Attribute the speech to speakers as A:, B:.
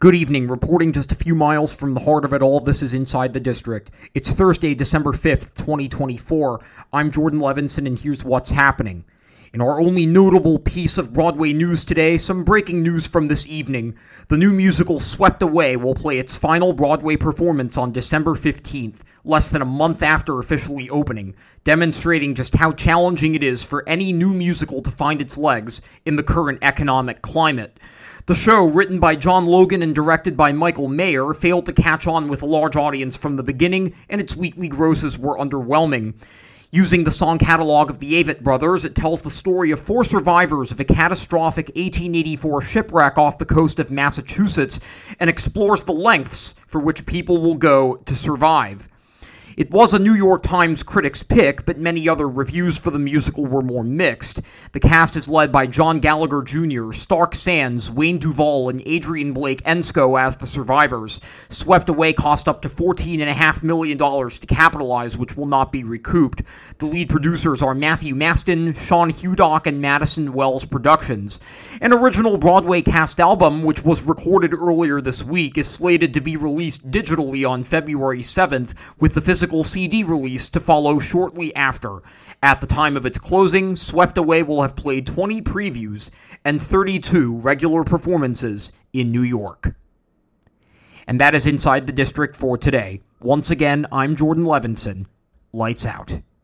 A: Good evening. Reporting just a few miles from the heart of it all, this is Inside the District. It's Thursday, December 5th, 2024. I'm Jordan Levinson, and here's what's happening. In our only notable piece of Broadway news today, some breaking news from this evening. The new musical Swept Away will play its final Broadway performance on December 15th, less than a month after officially opening, demonstrating just how challenging it is for any new musical to find its legs in the current economic climate. The show, written by John Logan and directed by Michael Mayer, failed to catch on with a large audience from the beginning, and its weekly grosses were underwhelming. Using the song catalog of the Avett Brothers, it tells the story of four survivors of a catastrophic 1884 shipwreck off the coast of Massachusetts and explores the lengths for which people will go to survive. It was a New York Times critic's pick, but many other reviews for the musical were more mixed. The cast is led by John Gallagher Jr., Stark Sands, Wayne Duvall, and Adrian Blake Ensko as the survivors. Swept Away cost up to $14.5 million to capitalize, which will not be recouped. The lead producers are Matthew Mastin, Sean Hudock, and Madison Wells Productions. An original Broadway cast album, which was recorded earlier this week, is slated to be released digitally on February 7th, with the physical CD release to follow shortly after. At the time of its closing, Swept Away will have played 20 previews and 32 regular performances in New York. And that is Inside the District for today. Once again, I'm Jordan Levinson. Lights out.